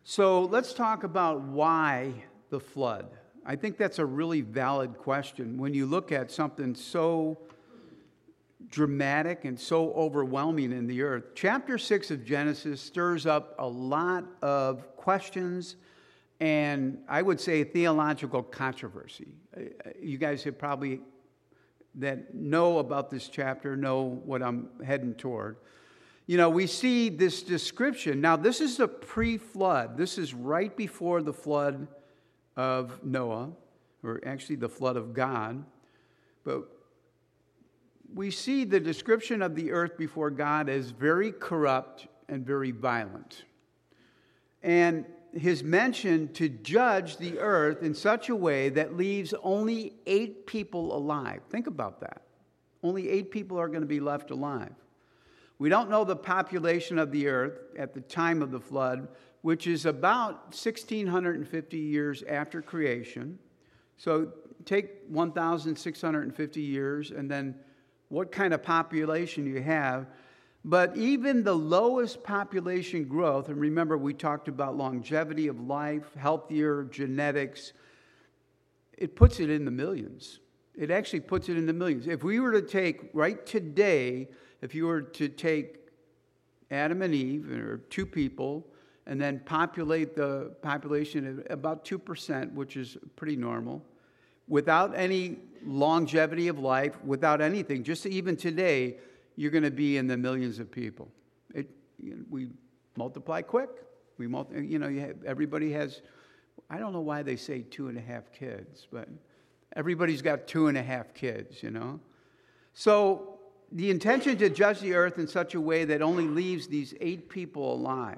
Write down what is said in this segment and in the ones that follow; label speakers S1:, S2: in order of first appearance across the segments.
S1: So let's talk about why the flood. I think that's a really valid question when you look at something so dramatic and so overwhelming in the earth. Chapter 6 of Genesis stirs up a lot of questions and I would say theological controversy. You guys have probably that know about this chapter know what I'm heading toward. You know, we see this description. Now, this is a pre-flood. This is right before the flood of Noah, or actually the flood of God. But we see the description of the earth before God as very corrupt and very violent. And his mention to judge the earth in such a way that leaves only 8 people alive. Think about that. Only 8 people are going to be left alive. We don't know the population of the earth at the time of the flood, which is about 1,650 years after creation. So take 1,650 years and then what kind of population you have. But even the lowest population growth, and remember we talked about longevity of life, healthier genetics, it puts it in the millions. It actually puts it in the millions. If we were to take right today, if you were to take Adam and Eve, or 2 people, and then populate the population at about 2%, which is pretty normal, without any longevity of life, without anything, just even today, you're going to be in the millions of people. We multiply quick. Everybody has, I don't know why they say 2.5 kids, but everybody's got 2.5 kids, So the intention to judge the earth in such a way that only leaves these 8 people alive,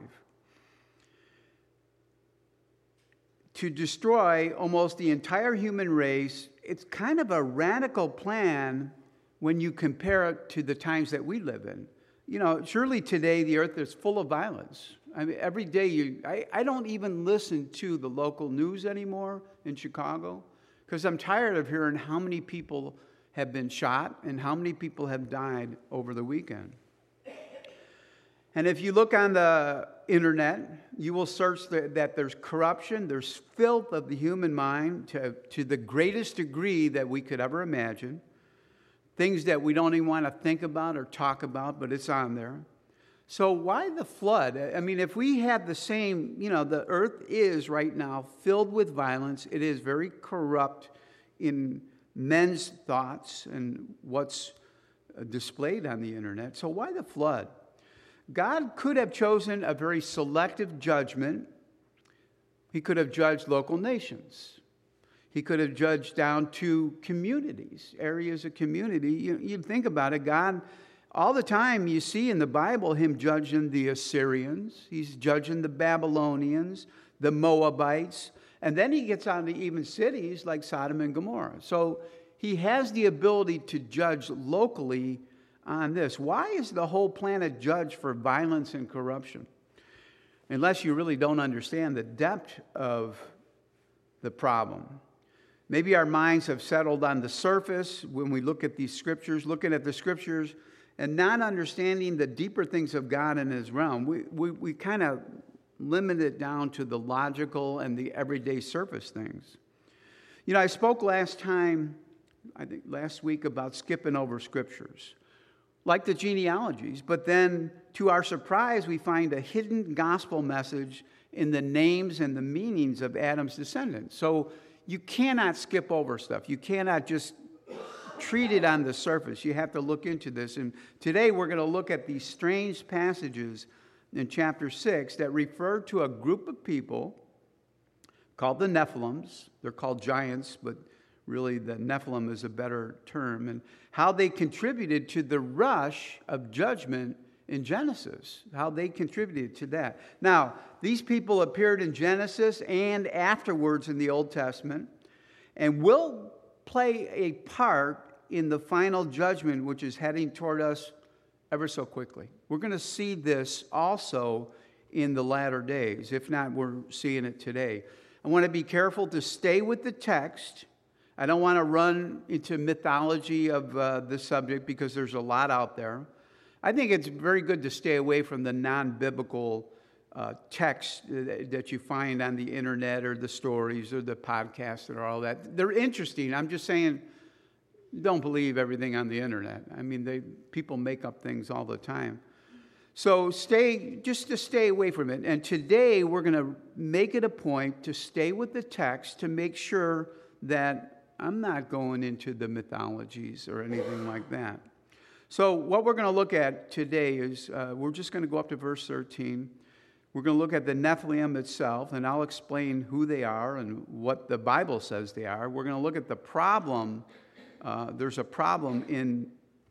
S1: to destroy almost the entire human race, it's kind of a radical plan when you compare it to the times that we live in. Surely today the earth is full of violence. I mean, every day I don't even listen to the local news anymore in Chicago because I'm tired of hearing how many people have been shot and how many people have died over the weekend. And if you look on the internet, you will search that there's corruption, there's filth of the human mind to the greatest degree that we could ever imagine. Things that we don't even want to think about or talk about, but it's on there. So why the flood? I mean, if we had the same, the earth is right now filled with violence. It is very corrupt in men's thoughts and what's displayed on the internet. So why the flood? God could have chosen a very selective judgment. He could have judged local nations. He could have judged down to communities, areas of community. You think about it, God, all the time you see in the Bible him judging the Assyrians. He's judging the Babylonians, the Moabites. And then he gets on to even cities like Sodom and Gomorrah. So he has the ability to judge locally on this. Why is the whole planet judged for violence and corruption? Unless you really don't understand the depth of the problem. Maybe our minds have settled on the surface when we look at these scriptures, looking at the scriptures and not understanding the deeper things of God in his realm. We kind of limit it down to the logical and the everyday surface things. I spoke last week about skipping over scriptures, like the genealogies, but then to our surprise, we find a hidden gospel message in the names and the meanings of Adam's descendants. So you cannot skip over stuff. You cannot just treat it on the surface. You have to look into this. And today we're going to look at these strange passages in chapter 6 that refer to a group of people called the Nephilims. They're called giants, but really the Nephilim is a better term. And how they contributed to the rush of judgment in Genesis, how they contributed to that. Now, these people appeared in Genesis and afterwards in the Old Testament and will play a part in the final judgment, which is heading toward us ever so quickly. We're going to see this also in the latter days. If not, we're seeing it today. I want to be careful to stay with the text. I don't want to run into mythology of this subject because there's a lot out there. I think it's very good to stay away from the non-biblical texts that you find on the internet or the stories or the podcasts or all that. They're interesting. I'm just saying, don't believe everything on the internet. I mean, people make up things all the time. So stay away from it. And today we're going to make it a point to stay with the text to make sure that I'm not going into the mythologies or anything like that. So what we're going to look at today is we're just going to go up to verse 13. We're going to look at the Nephilim itself, and I'll explain who they are and what the Bible says they are. We're going to look at the problem. There's a problem in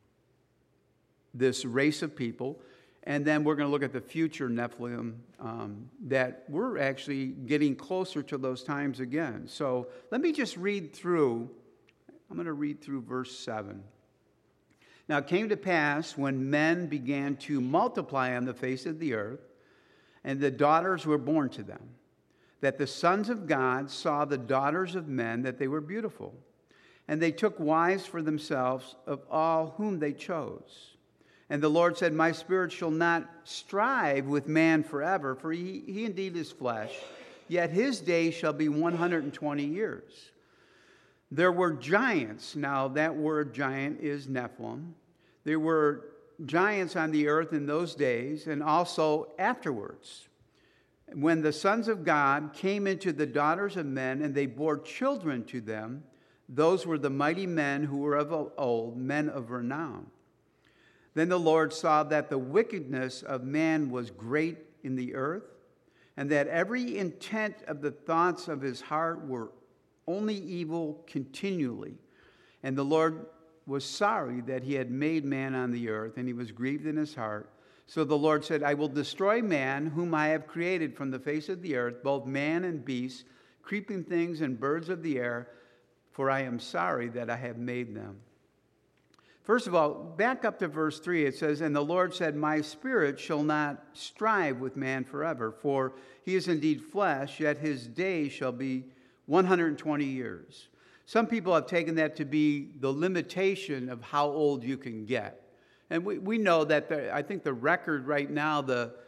S1: this race of people. And then we're going to look at the future Nephilim, that we're actually getting closer to those times again. So let me just read through. I'm going to read through verse 7. Now it came to pass when men began to multiply on the face of the earth, and the daughters were born to them, that the sons of God saw the daughters of men, that they were beautiful. And they took wives for themselves of all whom they chose. And the Lord said, my spirit shall not strive with man forever, for he indeed is flesh, yet his days shall be 120 years. There were giants. Now that word giant is Nephilim. There were giants on the earth in those days and also afterwards. When the sons of God came into the daughters of men and they bore children to them, those were the mighty men who were of old, men of renown. Then the Lord saw that the wickedness of man was great in the earth, and that every intent of the thoughts of his heart were only evil continually. And the Lord was sorry that he had made man on the earth, and he was grieved in his heart. So the Lord said, I will destroy man, whom I have created from the face of the earth, both man and beast, creeping things and birds of the air, for I am sorry that I have made them. First of all, back up to verse 3, it says, and the Lord said, my spirit shall not strive with man forever, for he is indeed flesh, yet his days shall be 120 years. Some people have taken that to be the limitation of how old you can get. And we know that I think the record right now,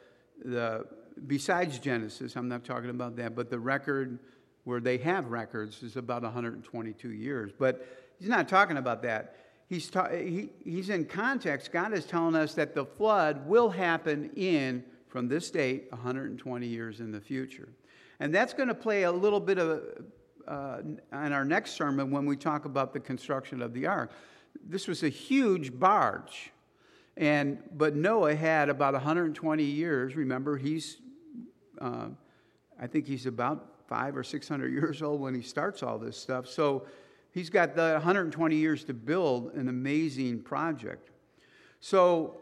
S1: besides Genesis, I'm not talking about that, but the record where they have records is about 122 years. But he's not talking about that. He's in context. God is telling us that the flood will happen from this date, 120 years in the future. And that's going to play a little bit of on our next sermon when we talk about the construction of the ark. This was a huge barge. But Noah had about 120 years. Remember, I think he's about 500 or 600 years old when he starts all this stuff. So he's got the 120 years to build an amazing project. So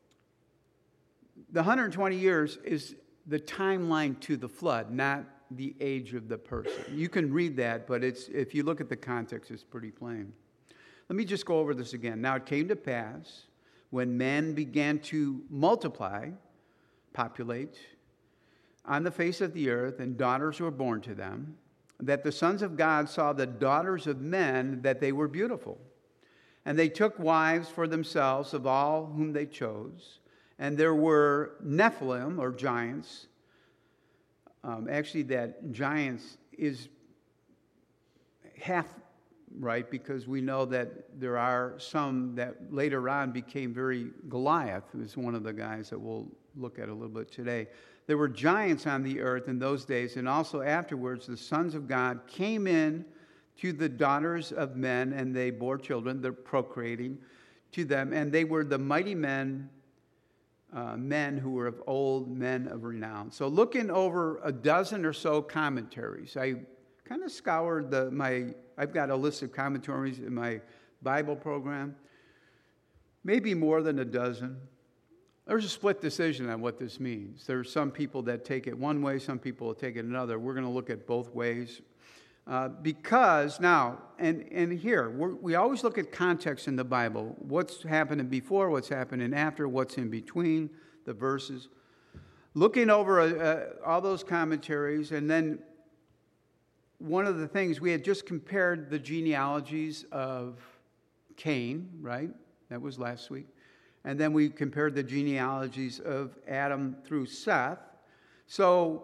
S1: the 120 years is the timeline to the flood, not the age of the person. You can read that, but if you look at the context, it's pretty plain. Let me just go over this again. Now it came to pass when men began to multiply, populate, on the face of the earth, and daughters were born to them, that the sons of God saw the daughters of men, that they were beautiful. And they took wives for themselves of all whom they chose. And there were Nephilim, or giants. Actually, that giants is half right, because we know that there are some that later on became Goliath, who is one of the guys that we'll look at a little bit today. There were giants on the earth in those days, and also afterwards the sons of God came in to the daughters of men, and they bore children, they're procreating to them, and they were the mighty men, men who were of old, men of renown. So looking over a dozen or so commentaries, I kind of scoured I've got a list of commentaries in my Bible program, maybe more than a dozen. There's a split decision on what this means. There are some people that take it one way, some people will take it another. We're going to look at both ways. Because now, and here, we always look at context in the Bible. What's happening before, what's happening after, what's in between the verses. Looking over all those commentaries, and then one of the things, we had just compared the genealogies of Cain, right? That was last week. And then we compared the genealogies of Adam through Seth. So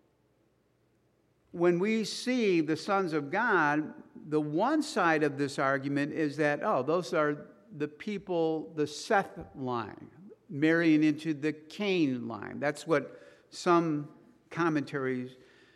S1: when we see the sons of God, the one side of this argument is that, oh, those are the people, the Seth line, marrying into the Cain line. That's what some commentaries,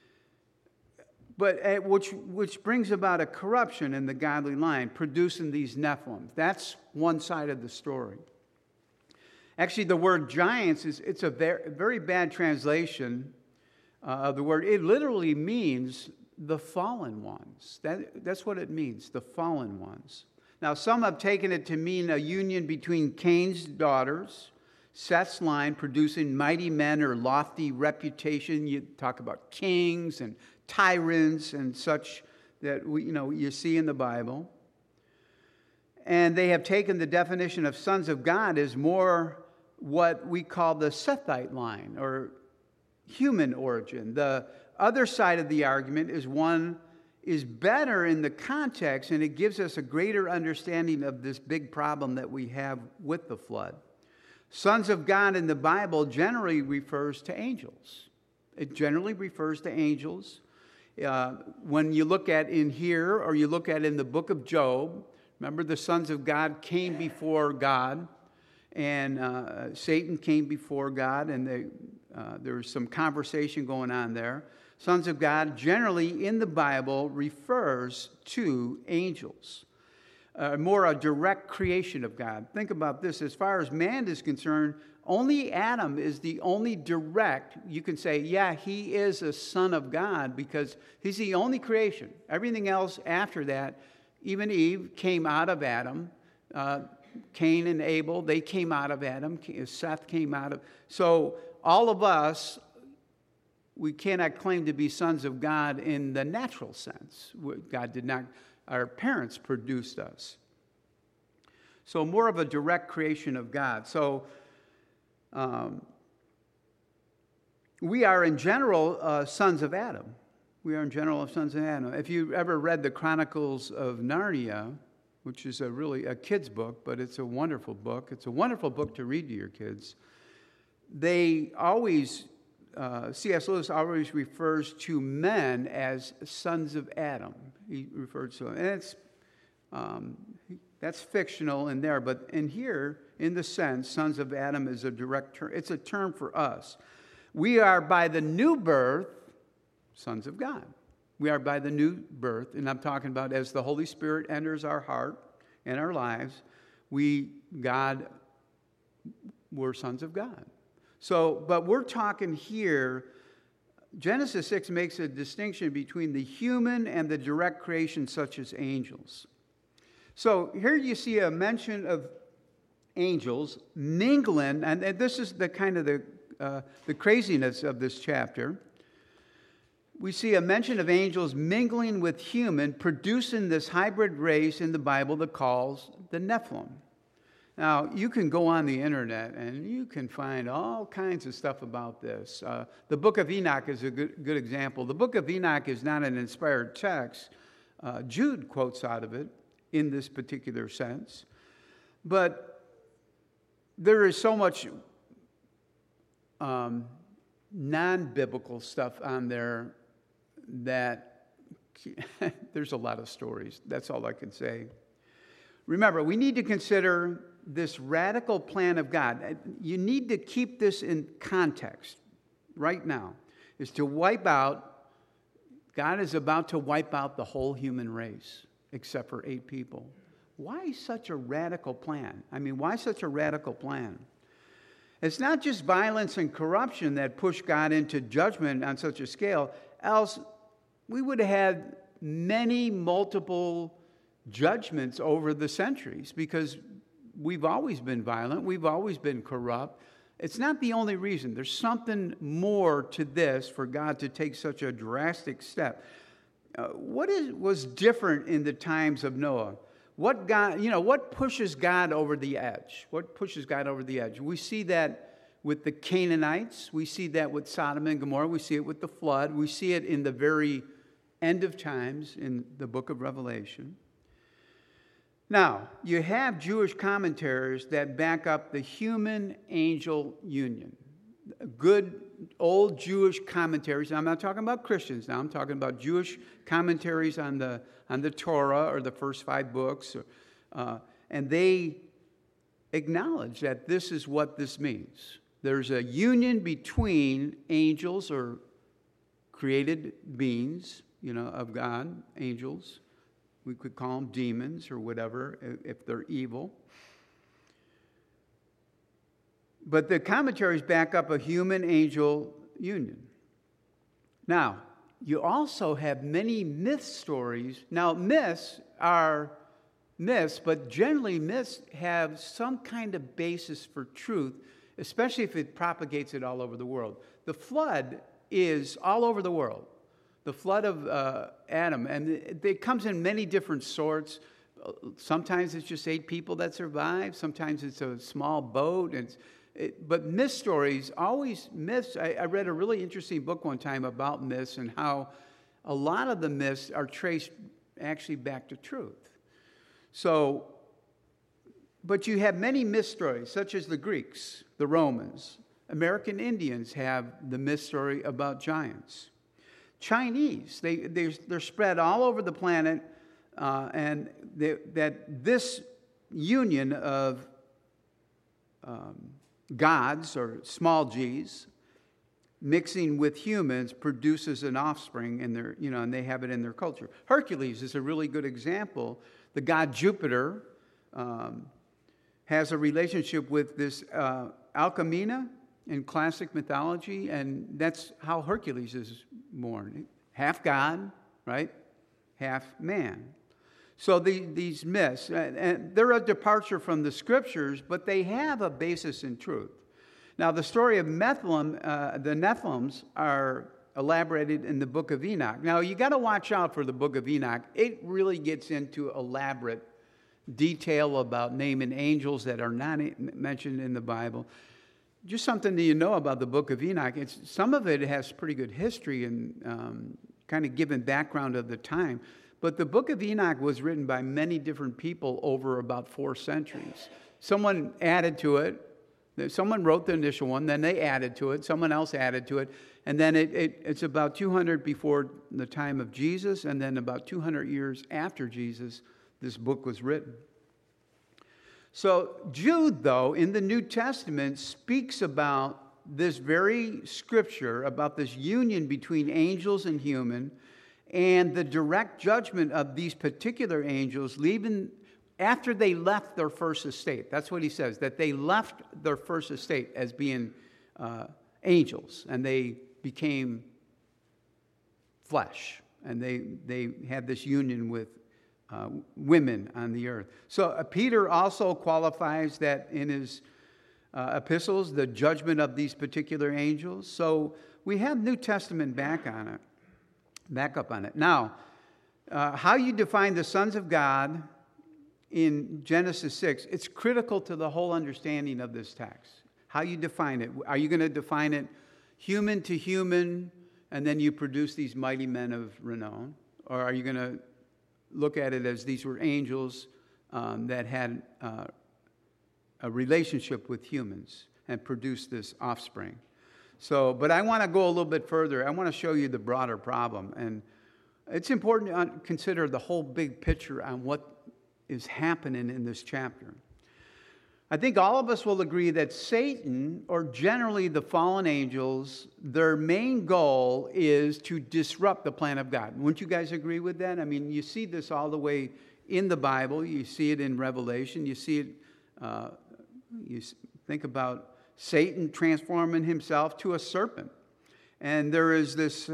S1: but which brings about a corruption in the godly line, producing these Nephilim. That's one side of the story. Actually, the word giants it's a very bad translation of the word. It literally means the fallen ones. That's what it means, the fallen ones. Now, some have taken it to mean a union between Cain's daughters, Seth's line, producing mighty men or lofty reputation. You talk about kings and tyrants and such that you see in the Bible. And they have taken the definition of sons of God as more what we call the Sethite line, or human origin. The other side of the argument is better in the context, and it gives us a greater understanding of this big problem that we have with the flood. Sons of God in the Bible generally refers to angels. It generally refers to angels. When you look at in here, or you look at in the book of Job, remember the sons of God came before God, and Satan came before God, and there was some conversation going on there. Sons of God generally in the Bible refers to angels. More a direct creation of God. Think about this. As far as man is concerned, only Adam is the only direct, you can say, yeah, he is a son of God because he's the only creation. Everything else after that, even Eve came out of Adam. Cain and Abel, they came out of Adam. Seth came out of... So all of us, we cannot claim to be sons of God in the natural sense. God did not... Our parents produced us. So more of a direct creation of God. So we are in general sons of Adam. We are in general sons of Adam. If you ever read the Chronicles of Narnia, which is a kid's book, but it's a wonderful book. It's a wonderful book to read to your kids. They always, C.S. Lewis always refers to men as sons of Adam. He refers to them. And that's fictional in there, but in here, in the sense, sons of Adam is a direct term. It's a term for us. We are by the new birth, sons of God. We are by the new birth, and I'm talking about as the Holy Spirit enters our heart and our lives, we're sons of God. So, but we're talking here, Genesis 6 makes a distinction between the human and the direct creation such as angels. So here you see a mention of angels mingling, and this is the kind of the craziness of this chapter. We see a mention of angels mingling with human, producing this hybrid race in the Bible that calls the Nephilim. Now, you can go on the internet and you can find all kinds of stuff about this. The book of Enoch is a good example. The book of Enoch is not an inspired text. Jude quotes out of it in this particular sense. But there is so much non-biblical stuff on there that there's a lot of stories. That's all I can say. Remember, we need to consider this radical plan of God. You need to keep this in context right now, is to wipe out, God is about to wipe out the whole human race, except for 8 people. Why such a radical plan? I mean, why such a radical plan? It's not just violence and corruption that push God into judgment on such a scale, else we would have had many multiple judgments over the centuries because we've always been violent, we've always been corrupt. It's not the only reason. There's something more to this for God to take such a drastic step. What was different in the times of Noah? What pushes God over the edge? What pushes God over the edge? We see that with the Canaanites. We see that with Sodom and Gomorrah. We see it with the flood. We see it in the very end of times in the book of Revelation. Now, you have Jewish commentaries that back up the human-angel union. Good old Jewish commentaries. I'm not talking about Christians now. I'm talking about Jewish commentaries on the Torah or the first 5 books. And they acknowledge that this is what this means. There's a union between angels or created beings, of God, angels. We could call them demons or whatever if they're evil. But the commentaries back up a human-angel union. Now, you also have many myth stories. Now, myths are myths, but generally myths have some kind of basis for truth, especially if it propagates it all over the world. The flood is all over the world. The flood of Adam, and it comes in many different sorts. Sometimes it's just 8 people that survive. Sometimes it's a small boat. But myth stories, always myths. I read a really interesting book one time about myths and how a lot of the myths are traced actually back to truth. So, but you have many myth stories, such as the Greeks, the Romans. American Indians have the myth story about giants. Chinese, they're spread all over the planet, and that this union of gods or small g's mixing with humans produces an offspring in their, and they have it in their culture. Hercules is a really good example. The god Jupiter has a relationship with this Alcmena in classic mythology, and that's how Hercules is born. Half God, right? Half man. So these myths, and they're a departure from the scriptures, but they have a basis in truth. Now, the story of Nephilim, the Nephilims are elaborated in the book of Enoch. Now, you got to watch out for the book of Enoch. It really gets into elaborate detail about naming angels that are not mentioned in the Bible. Just something that you know about the book of Enoch. Some of it has pretty good history and kind of given background of the time. But the book of Enoch was written by many different people over about 4 centuries. Someone added to it. Someone wrote the initial one, then they added to it. Someone else added to it. And then it's about 200 before the time of Jesus, and then about 200 years after Jesus, this book was written. So Jude, though, in the New Testament, speaks about this very scripture, about this union between angels and human, and the direct judgment of these particular angels leaving after they left their first estate. That's what he says, that they left their first estate as being angels, and they became flesh, and they had this union with women on the earth. So Peter also qualifies that in his epistles, the judgment of these particular angels. So we have New Testament back up on it. Now, how you define the sons of God in Genesis 6, it's critical to the whole understanding of this text. How you define it. Are you going to define it human to human, and then you produce these mighty men of renown? Or are you going to look at it as these were angels that had a relationship with humans and produced this offspring? So, but I want to go a little bit further. I want to show you the broader problem. And it's important to consider the whole big picture on what is happening in this chapter. I think all of us will agree that Satan, or generally the fallen angels, their main goal is to disrupt the plan of God. Wouldn't you guys agree with that? I mean, you see this all the way in the Bible. You see it in Revelation. You see it, you think about Satan transforming himself to a serpent. And there is this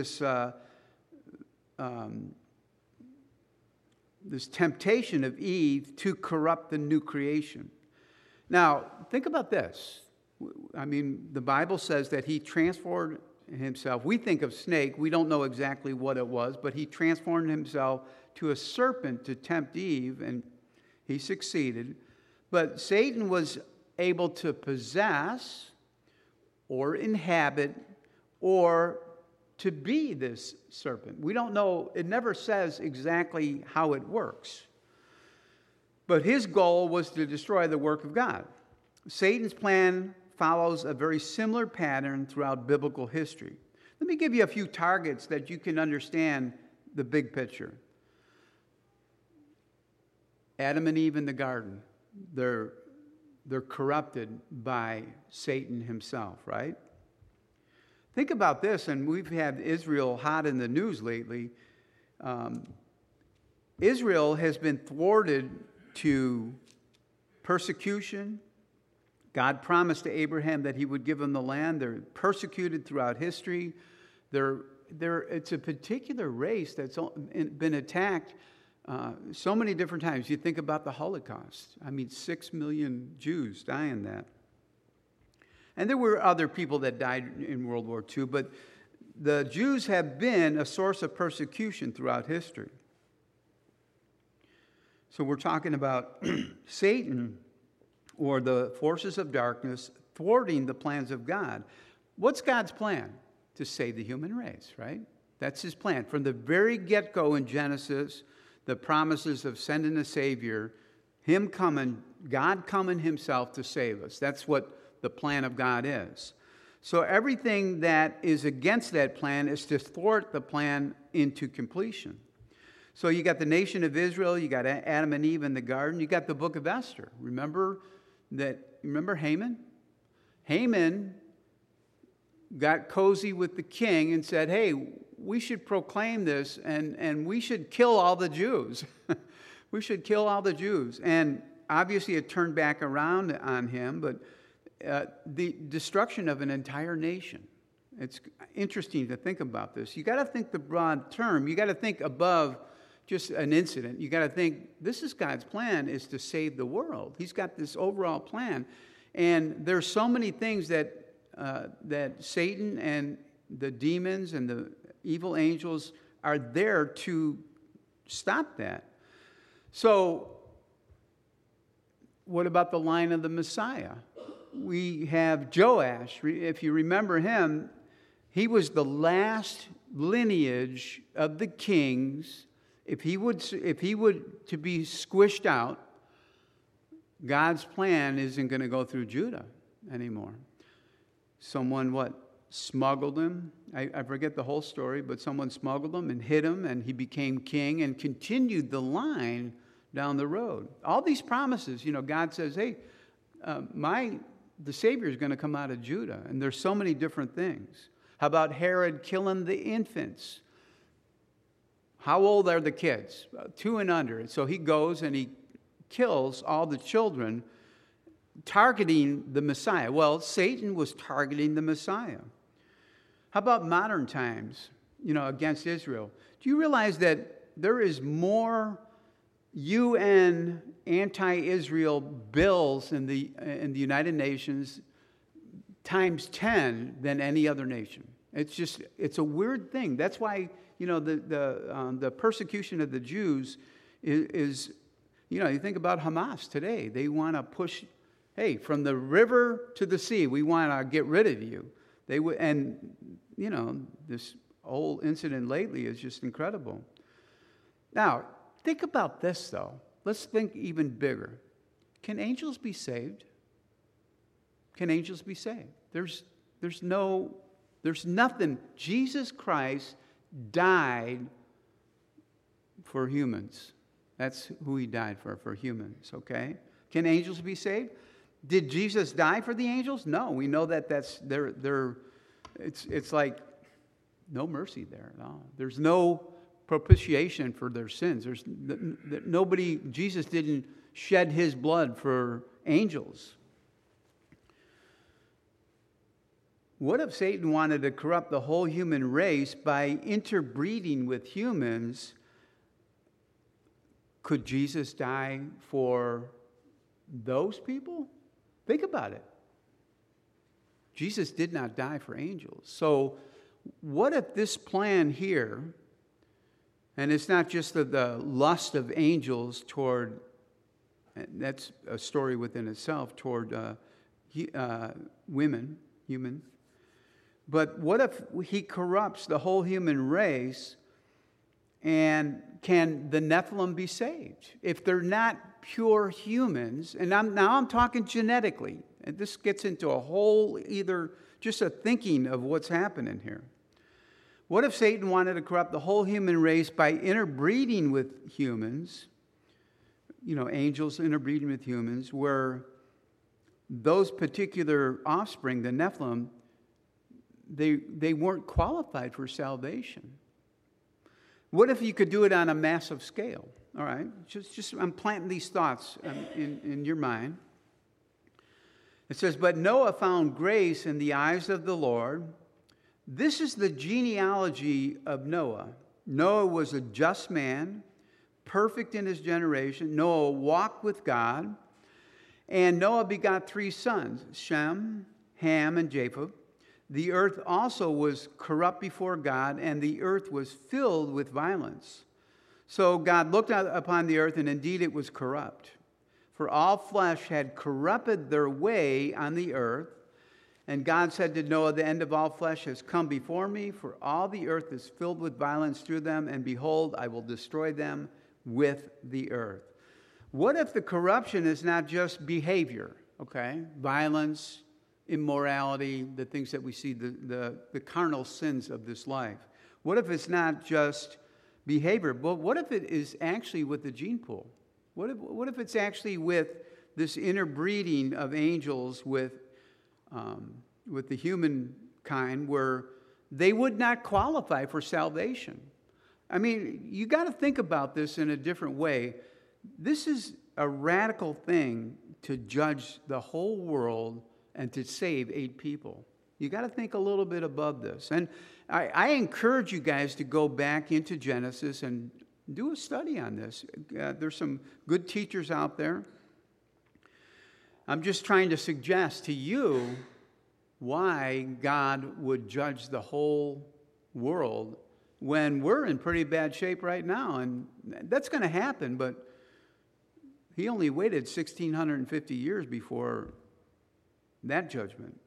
S1: temptation of Eve to corrupt the new creation. Now, think about this. I mean, the Bible says that he transformed himself. We think of snake. We don't know exactly what it was, but he transformed himself to a serpent to tempt Eve, and he succeeded. But Satan was able to possess or inhabit or to be this serpent. We don't know. It never says exactly how it works. But his goal was to destroy the work of God. Satan's plan follows a very similar pattern throughout biblical history. Let me give you a few targets that you can understand the big picture. Adam and Eve in the garden, they're corrupted by Satan himself, right? Think about this, and we've had Israel hot in the news lately. Israel has been thwarted to persecution. God promised to Abraham that he would give them the land. They're persecuted throughout history. It's a particular race that's been attacked so many different times. You think about the Holocaust. 6 million Jews die in that. And there were other people that died in World War II, but the Jews have been a source of persecution throughout history. So we're talking about Satan, or the forces of darkness, thwarting the plans of God. What's God's plan? To save the human race, right? That's his plan. From the very get-go in Genesis, the promises of sending a Savior, him coming, God coming himself to save us. That's what the plan of God is. So everything that is against that plan is to thwart the plan into completion. So you got the nation of Israel, you got Adam and Eve in the garden, you got the book of Esther. Remember Haman? Haman got cozy with the king and said, hey, we should proclaim this and we should kill all the Jews. We should kill all the Jews. And obviously it turned back around on him, but the destruction of an entire nation. It's interesting to think about this. You got to think the broad term. You got to think above just an incident. You got to think, this is God's plan, is to save the world. He's got this overall plan. And there's so many things that Satan and the demons and the evil angels are there to stop that. So what about the line of the Messiah? We have Joash. If you remember him, he was the last lineage of the kings. If he would to be squished out, God's plan isn't going to go through Judah anymore. Someone smuggled him. I forget the whole story, but someone smuggled him and hid him, and he became king and continued the line down the road. All these promises, God says, hey, the Savior is going to come out of Judah, and there's so many different things. How about Herod killing the infants? How old are the kids? 2 and under. And so he goes and he kills all the children, targeting the Messiah. Well, Satan was targeting the Messiah. How about modern times, against Israel? Do you realize that there is more UN anti-Israel bills in the United Nations times 10 than any other nation? It's a weird thing. That's why, the persecution of the Jews is you think about Hamas today. They want to push, hey, from the river to the sea, we want to get rid of you. This whole incident lately is just incredible. Now, think about this, though. Let's think even bigger. Can angels be saved? Can angels be saved? There's nothing. Jesus Christ died for humans. That's who he died for humans, okay? Can angels be saved? Did Jesus die for the angels? No, we know that it's like no mercy there at all. There's no propitiation for their sins. Jesus didn't shed his blood for angels. What if Satan wanted to corrupt the whole human race by interbreeding with humans? Could Jesus die for those people? Think about it. Jesus did not die for angels. So what if this plan here, and it's not just the lust of angels toward, that's a story within itself, toward women, human. But what if he corrupts the whole human race, and can the Nephilim be saved? If they're not pure humans, and I'm talking genetically, And this gets into a whole, either just a thinking of what's happening here. What if Satan wanted to corrupt the whole human race by interbreeding with humans, angels interbreeding with humans, where those particular offspring, the Nephilim, they weren't qualified for salvation? What if you could do it on a massive scale? All right, just I'm planting these thoughts in your mind. It says, but Noah found grace in the eyes of the Lord. This is the genealogy of Noah. Noah was a just man, perfect in his generation. Noah walked with God. And Noah begot 3 sons, Shem, Ham, and Japheth. The earth also was corrupt before God, and the earth was filled with violence. So God looked out upon the earth, and indeed it was corrupt. For all flesh had corrupted their way on the earth. And God said to Noah, the end of all flesh has come before me, for all the earth is filled with violence through them, and behold, I will destroy them with the earth. What if the corruption is not just behavior, okay? Violence, immorality, the things that we see, the carnal sins of this life. What if it's not just behavior, but what if it is actually with the gene pool? What if it's actually with this interbreeding of angels with the humankind, where they would not qualify for salvation? I mean, you got to think about this in a different way. This is a radical thing to judge the whole world and to save 8 people. You got to think a little bit above this. And I encourage you guys to go back into Genesis and do a study on this. There's some good teachers out there. I'm just trying to suggest to you why God would judge the whole world when we're in pretty bad shape right now. And that's going to happen, but he only waited 1,650 years before that judgment.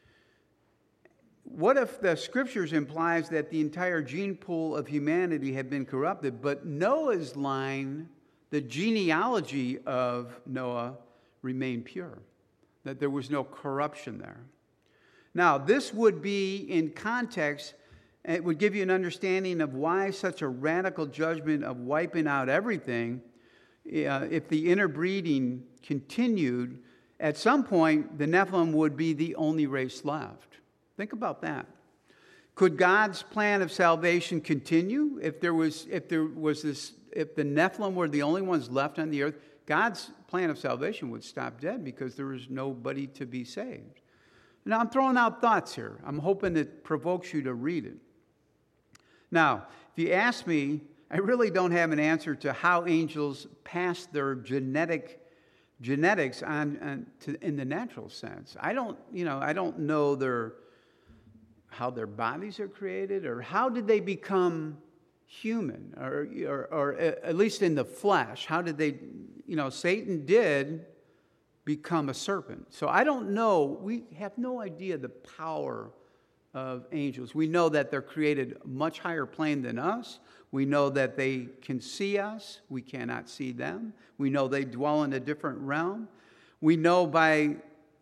S1: What if the scriptures implies that the entire gene pool of humanity had been corrupted, but Noah's line, the genealogy of Noah, remained pure, that there was no corruption there? Now, this would be in context, it would give you an understanding of why such a radical judgment of wiping out everything, if the interbreeding continued, at some point the Nephilim would be the only race left. Think about that. Could God's plan of salvation continue if the Nephilim were the only ones left on the earth? God's plan of salvation would stop dead because there was nobody to be saved. Now, I'm throwing out thoughts here. I'm hoping it provokes you to read it. Now, if you ask me, I really don't have an answer to how angels pass their genetics on in the natural sense. I don't know how their bodies are created, or how did they become human, or at least in the flesh. How did they, Satan did become a serpent. So I don't know. We have no idea the power of angels. We know that they're created much higher plane than us. We know that they can see us. We cannot see them. We know they dwell in a different realm. We know by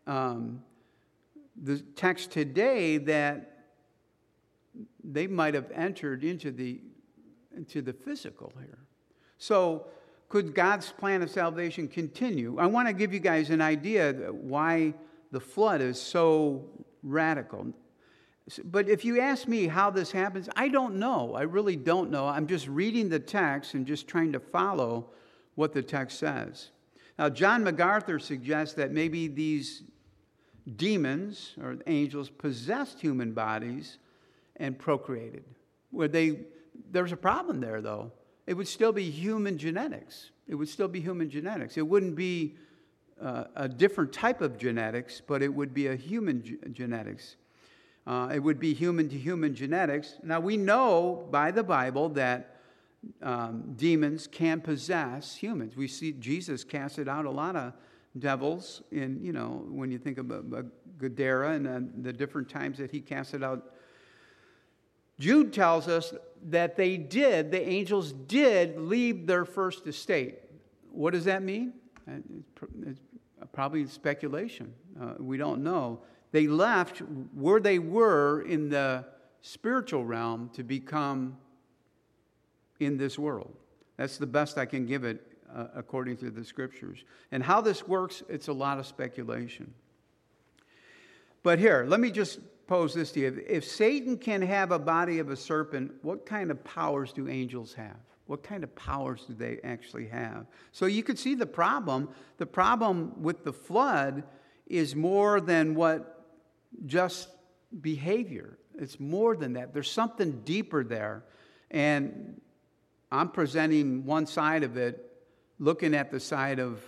S1: the text today that they might have entered into the physical here. So could God's plan of salvation continue? I want to give you guys an idea why the flood is so radical. But if you ask me how this happens, I don't know. I really don't know. I'm just reading the text and just trying to follow what the text says. Now, John MacArthur suggests that maybe these demons or angels possessed human bodies and procreated. There's a problem there, though. It would still be human genetics. It wouldn't be a different type of genetics, but it would be a human genetics. It would be human-to-human genetics. Now, we know by the Bible that demons can possess humans. We see Jesus casted out a lot of devils when you think of Gadara and the different times that he casted out. Jude tells us that the angels did leave their first estate. What does that mean? It's probably speculation. We don't know. They left where they were in the spiritual realm to become in this world. That's the best I can give it according to the scriptures. And how this works, it's a lot of speculation. But here, let me just pose this to you. If Satan can have a body of a serpent, what kind of powers do angels have? What kind of powers do they actually have? So you could see the problem. The problem with the flood is more than what just behavior. It's more than that. There's something deeper there. And I'm presenting one side of it, looking at the side of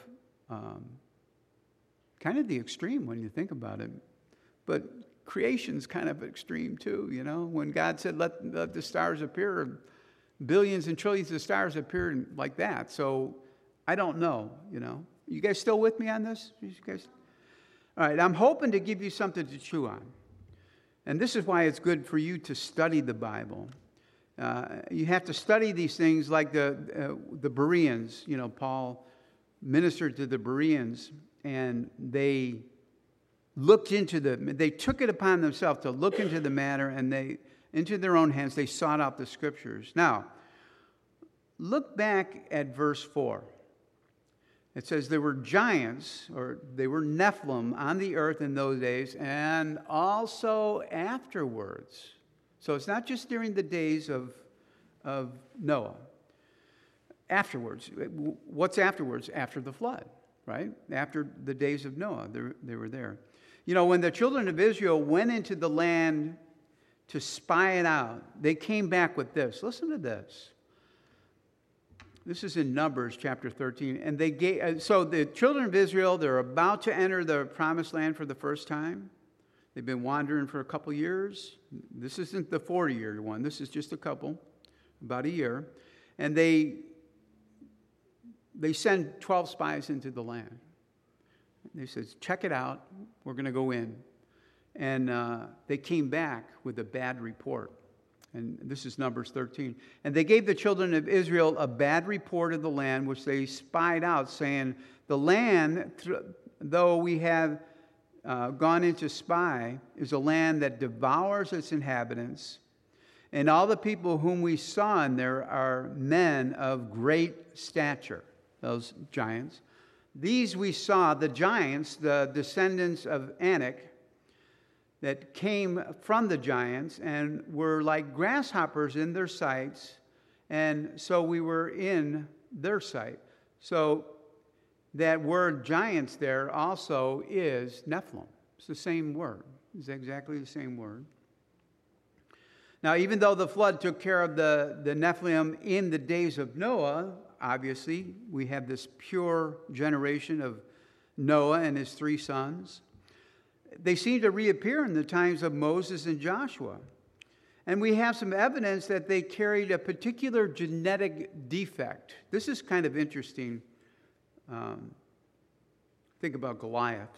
S1: kind of the extreme when you think about it. But creation's kind of extreme too, you know. When God said, let the stars appear, billions and trillions of stars appeared like that. So I don't know, you know. You guys still with me on this? You guys? All right, I'm hoping to give you something to chew on. And this is why it's good for you to study the Bible. You have to study these things like the Bereans. You know, Paul ministered to the Bereans, and they took it upon themselves to look into the matter, and into their own hands, they sought out the scriptures. Now, look back at verse 4. It says there were giants, or they were Nephilim, on the earth in those days, and also afterwards. So it's not just during the days of Noah. Afterwards. What's afterwards? After the flood, right? After the days of Noah, they were there. You know, when the children of Israel went into the land to spy it out, they came back with this. Listen to this. This is in Numbers chapter 13. And so the children of Israel, they're about to enter the promised land for the first time. They've been wandering for a couple years. This isn't the 40-year one. This is just a couple, about a year. And they send 12 spies into the land. They said, check it out. We're going to go in. And they came back with a bad report. And this is Numbers 13. And they gave the children of Israel a bad report of the land, which they spied out, saying, the land, though we have gone into spy, is a land that devours its inhabitants. And all the people whom we saw in there are men of great stature, those giants. These we saw, the giants, the descendants of Anak, that came from the giants and were like grasshoppers in their sights, and so we were in their sight. So that word giants there also is Nephilim. It's the same word. It's exactly the same word. Now, even though the flood took care of the Nephilim in the days of Noah, obviously, we have this pure generation of Noah and his 3 sons. They seem to reappear in the times of Moses and Joshua. And we have some evidence that they carried a particular genetic defect. This is kind of interesting. Think about Goliath.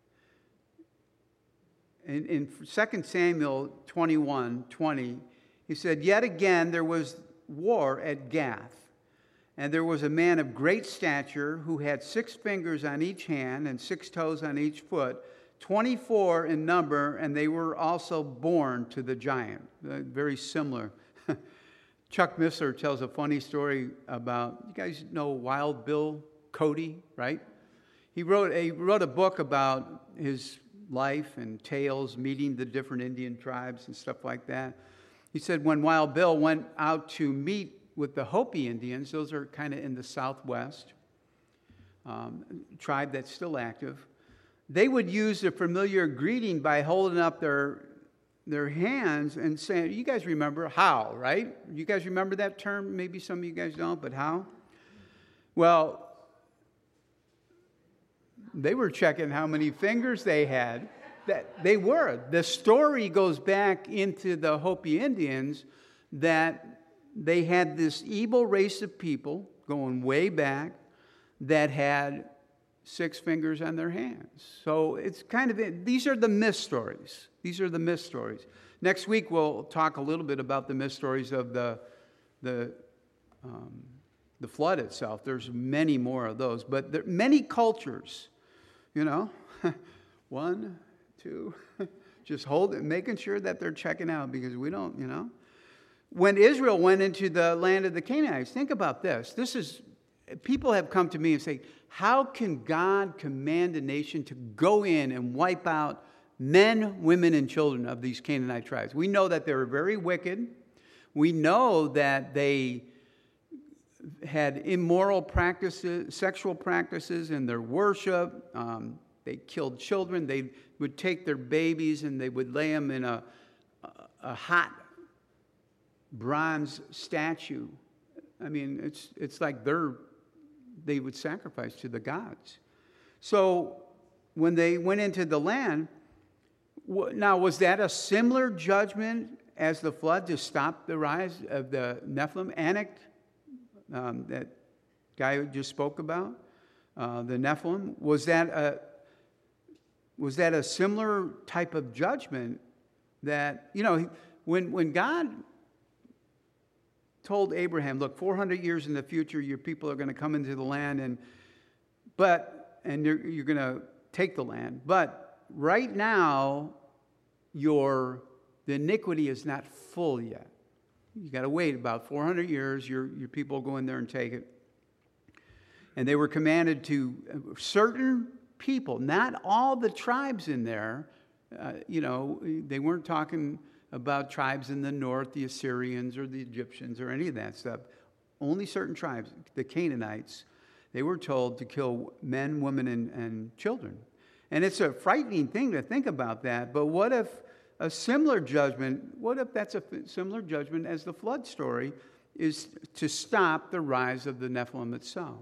S1: In 2 Samuel 21:20, he said, yet again there was war at Gath. And there was a man of great stature who had 6 fingers on each hand and 6 toes on each foot, 24 in number, and they were also born to the giant. Very similar. Chuck Missler tells a funny story about, you guys know Wild Bill Cody, right? He wrote a book about his life and tales, meeting the different Indian tribes and stuff like that. He said when Wild Bill went out to meet with the Hopi Indians, those are kind of in the southwest, tribe that's still active, they would use the familiar greeting by holding up their hands and saying, you guys remember how, right? You guys remember that term? Maybe some of you guys don't, but how? Well, they were checking how many fingers they had. They were. The story goes back into the Hopi Indians that they had this evil race of people going way back that had 6 fingers on their hands. So it's kind of, these are the myth stories. These are the myth stories. Next week we'll talk a little bit about the myth stories of the flood itself. There's many more of those, but there are many cultures, you know, 1, 2. Just hold it, making sure that they're checking out because we don't, When Israel went into the land of the Canaanites, think about this. People have come to me and say, how can God command a nation to go in and wipe out men, women, and children of these Canaanite tribes? We know that they were very wicked. We know that they had immoral practices, sexual practices in their worship. They killed children. They would take their babies and they would lay them in a hot bronze statue. I mean, it's like they would sacrifice to the gods. So when they went into the land, now was that a similar judgment as the flood to stop the rise of the Nephilim? Anak, that guy who just spoke about, the Nephilim, was that a similar type of judgment that, when God told Abraham, look, 400 years in the future, your people are going to come into the land and you're going to take the land. But right now, the iniquity is not full yet. You got to wait about 400 years. Your people go in there and take it. And they were commanded to certain people, not all the tribes in there. They weren't talking about tribes in the north, the Assyrians or the Egyptians or any of that stuff. Only certain tribes, the Canaanites, they were told to kill men, women, and children. And it's a frightening thing to think about that. But what if that's a similar judgment as the flood story is to stop the rise of the Nephilim itself?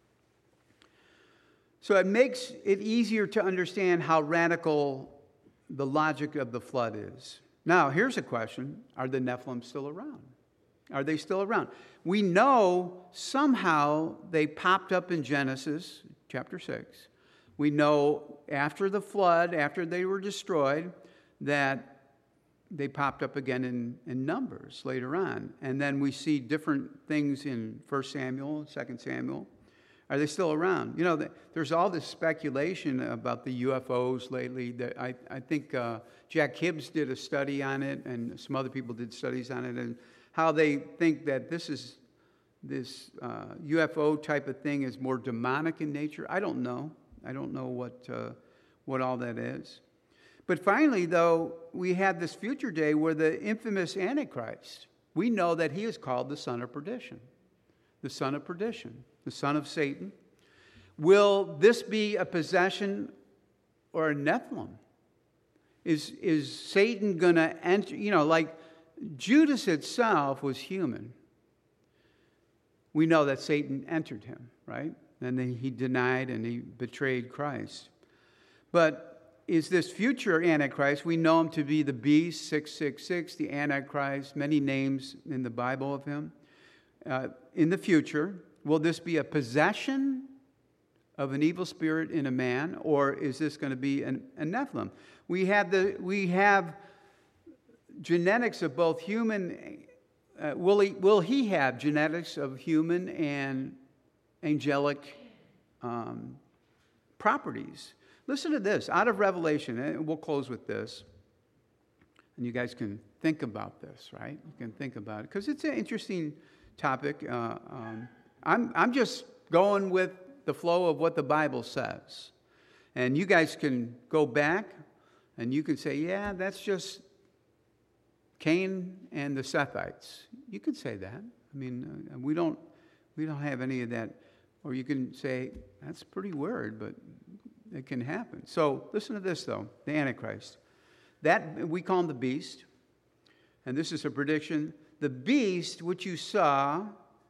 S1: So it makes it easier to understand how radical the logic of the flood is. Now, here's a question. Are the Nephilim still around? Are they still around? We know somehow they popped up in Genesis chapter 6. We know after the flood, after they were destroyed, that they popped up again in Numbers later on. And then we see different things in 1 Samuel, 2 Samuel. Are they still around? There's all this speculation about the UFOs lately. That I think Jack Hibbs did a study on it, and some other people did studies on it, and how they think that this UFO type of thing is more demonic in nature. I don't know. I don't know what all that is. But finally, though, we have this future day where the infamous Antichrist, we know that he is called the son of perdition. The son of perdition. The son of Satan. Will this be a possession or a Nephilim? Is Satan going to enter? Like Judas itself was human. We know that Satan entered him, right? And then he denied and he betrayed Christ. But is this future Antichrist, we know him to be the beast, 666, the Antichrist, many names in the Bible of him. In the future, will this be a possession of an evil spirit in a man, or is this going to be a Nephilim? We have genetics of both human. Will he have genetics of human and angelic properties? Listen to this out of Revelation, and we'll close with this. And you guys can think about this, right? You can think about it because it's an interesting topic. I'm just going with the flow of what the Bible says. And you guys can go back and you can say, yeah, that's just Cain and the Sethites. You can say that. I mean, we don't have any of that. Or you can say, that's pretty weird, but it can happen. So listen to this, though, the Antichrist. That, we call him the beast. And this is a prediction. The beast which you saw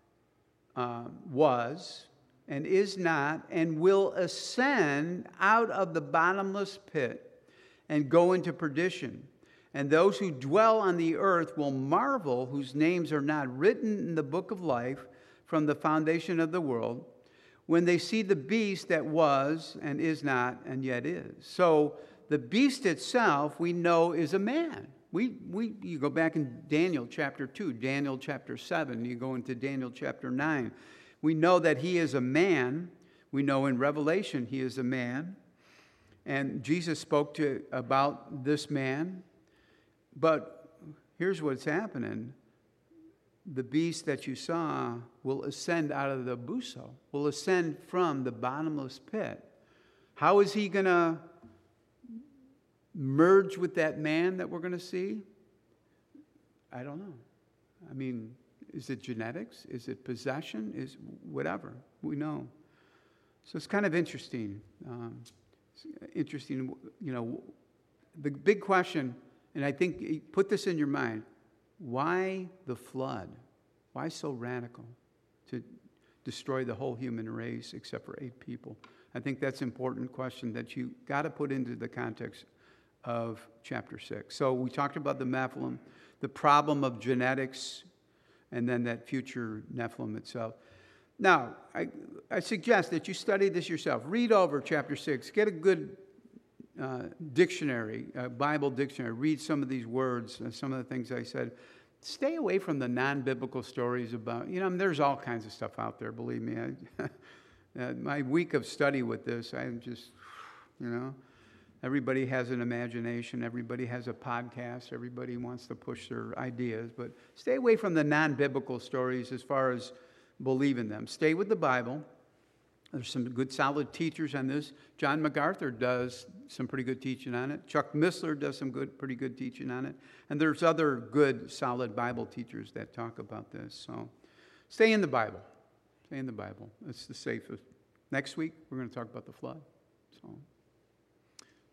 S1: was and is not and will ascend out of the bottomless pit and go into perdition. And those who dwell on the earth will marvel, whose names are not written in the book of life from the foundation of the world, when they see the beast that was and is not and yet is. So the beast itself, we know, is a man. You go back in Daniel chapter 2, Daniel chapter 7, you go into Daniel chapter 9. We know that he is a man. We know in Revelation he is a man. And Jesus spoke about this man. But here's what's happening. The beast that you saw will ascend out of the buso, will ascend from the bottomless pit. How is he going to merge with that man that we're going to see? I don't know. I mean, is it genetics? Is it possession? Is whatever. We know. So it's kind of interesting. The big question, and I think put this in your mind, why the flood? Why so radical to destroy the whole human race except for 8 people? I think that's an important question that you got to put into the context of chapter 6. So we talked about the Nephilim, the problem of genetics, and then that future Nephilim itself. Now, I suggest that you study this yourself. Read over chapter 6. Get a good dictionary, Bible dictionary. Read some of these words, some of the things I said. Stay away from the non-biblical stories about, there's all kinds of stuff out there, believe me. My week of study with this, I'm just, everybody has an imagination. Everybody has a podcast. Everybody wants to push their ideas. But stay away from the non-biblical stories as far as believe in them. Stay with the Bible. There's some good solid teachers on this. John MacArthur does some pretty good teaching on it. Chuck Missler does some pretty good teaching on it. And there's other good solid Bible teachers that talk about this. So stay in the Bible. Stay in the Bible. It's the safest. Next week, we're going to talk about the flood. So